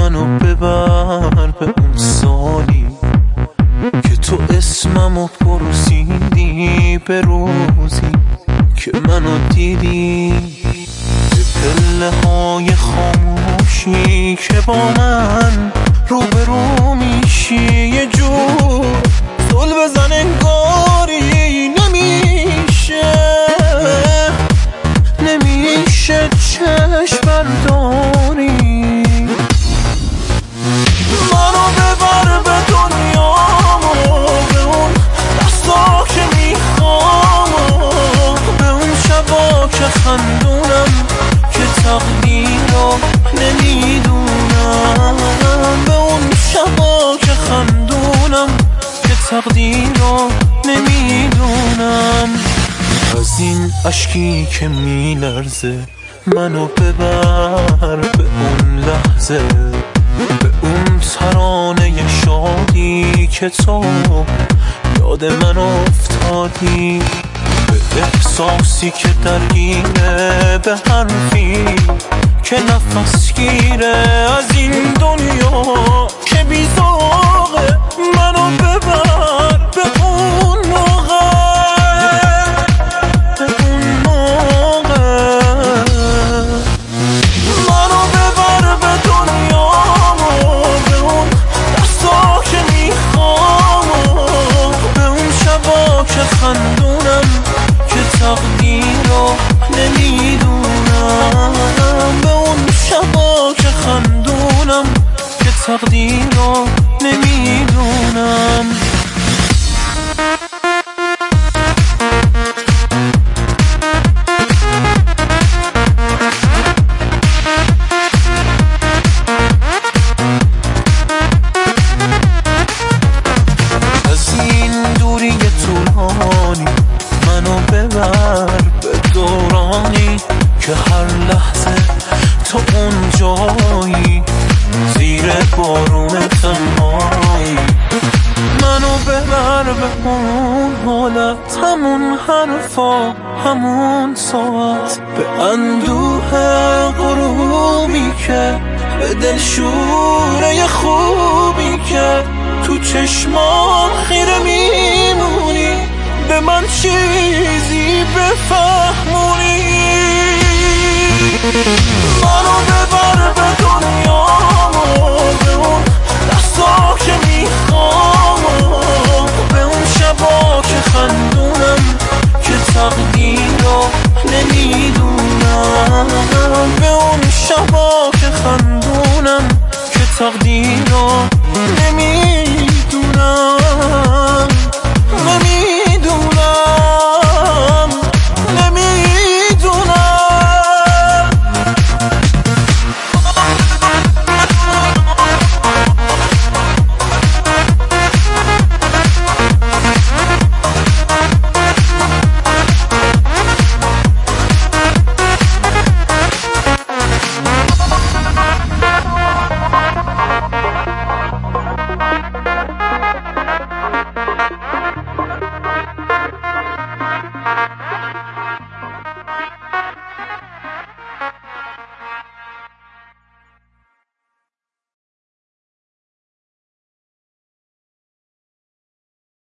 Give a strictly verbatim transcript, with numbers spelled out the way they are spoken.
منو ببر به اون سالی که تو اسممو پرسیدی، به روزی که منو دیدی، به پله های خاموشی که با من روبرو میشی. یه جور زل بزن انگاری نمیشه، نمیشه چشم برداری. منو ببر به دنیامو، به اون دستا که میخوام، به اون شبا که خندونم که تقدیر رو نمیدونم، به اون شبا که خندونم که تقدیر رو نمیدونم. از این عشقی که میلرزه منو ببر به اون لحظه، به اون ترانه شادی که تو یاد من افتادی، به احساسی که درگیره، به حرفی که نفس گیره از این دنیا که بیزاقه. منو ببر به اون موقع، به اون موقع. منو ببر به دنیامو، به اون دستا که میخوام، به اون شبا که خندونم که تقدیر رو نمیدونم، به اون شبا که خندونم که تقدیر رو نمیدونم. از این دوری طولانی منو ببر به دورانی که هر لحظه تو اون جایی، زیر بارون تنهایی. منو ببر به اون حالت، همون حرفا، همون ساعت، به اندوه غروبی که به دل شوره خوبی که تو چشمان خیره میمونی، به من چیزی بفهمونی. منو ببر به دنیامو، به اون دستا که میخوام، به اون شبا که خندونم که تقدیر رو نمیدونم، به اون شبا که خندونم که تقدیر رو